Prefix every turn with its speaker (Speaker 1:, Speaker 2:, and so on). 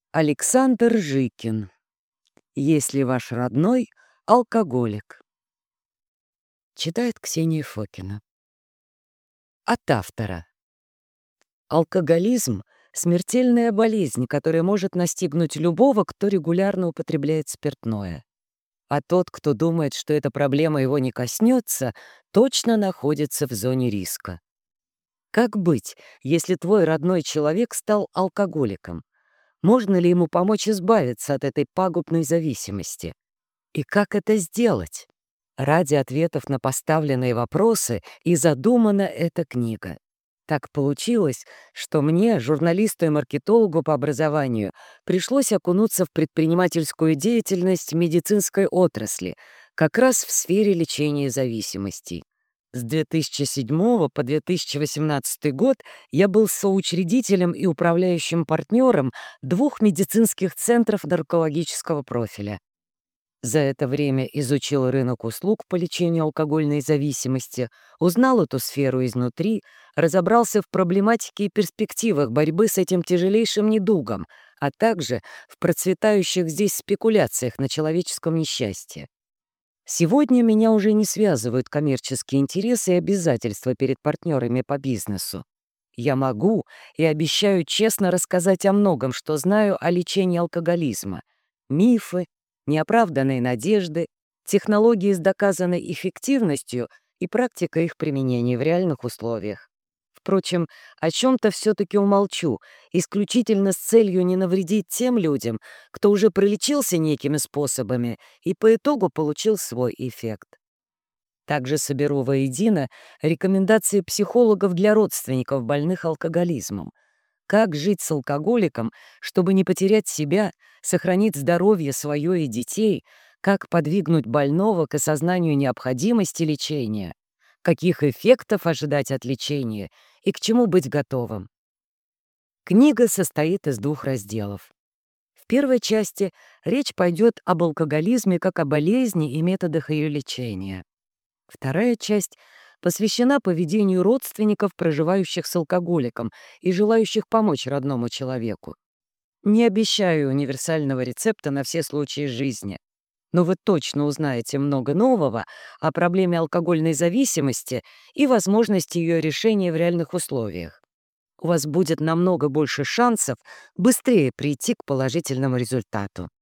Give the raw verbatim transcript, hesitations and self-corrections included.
Speaker 1: Александр Жикин. Если ваш родной алкоголик. Читает Ксения Фокина. От автора. Алкоголизм — смертельная болезнь, которая может настигнуть любого, кто регулярно употребляет спиртное. А тот, кто думает, что эта проблема его не коснется, точно находится в зоне риска. Как быть, если твой родной человек стал алкоголиком? Можно ли ему помочь избавиться от этой пагубной зависимости? И как это сделать? Ради ответов на поставленные вопросы и задумана эта книга. Так получилось, что мне, журналисту и маркетологу по образованию, пришлось окунуться в предпринимательскую деятельность в медицинской отрасли, как раз в сфере лечения зависимостей. С две тысячи седьмого по две тысячи восемнадцатый год я был соучредителем и управляющим партнером двух медицинских центров наркологического профиля. За это время изучил рынок услуг по лечению алкогольной зависимости, узнал эту сферу изнутри, разобрался в проблематике и перспективах борьбы с этим тяжелейшим недугом, а также в процветающих здесь спекуляциях на человеческом несчастье. Сегодня меня уже не связывают коммерческие интересы и обязательства перед партнерами по бизнесу. Я могу и обещаю честно рассказать о многом, что знаю о лечении алкоголизма. Мифы, неоправданные надежды, технологии с доказанной эффективностью и практика их применения в реальных условиях. Впрочем, о чем-то все-таки умолчу, исключительно с целью не навредить тем людям, кто уже пролечился некими способами и по итогу получил свой эффект. Также соберу воедино рекомендации психологов для родственников больных алкоголизмом. Как жить с алкоголиком, чтобы не потерять себя, сохранить здоровье свое и детей, как подвигнуть больного к осознанию необходимости лечения, каких эффектов ожидать от лечения и к чему быть готовым. Книга состоит из двух разделов. В первой части речь пойдет об алкоголизме как о болезни и методах ее лечения. Вторая часть посвящена поведению родственников, проживающих с алкоголиком и желающих помочь родному человеку. Не обещаю универсального рецепта на все случаи жизни, но вы точно узнаете много нового о проблеме алкогольной зависимости и возможности ее решения в реальных условиях. У вас будет намного больше шансов быстрее прийти к положительному результату.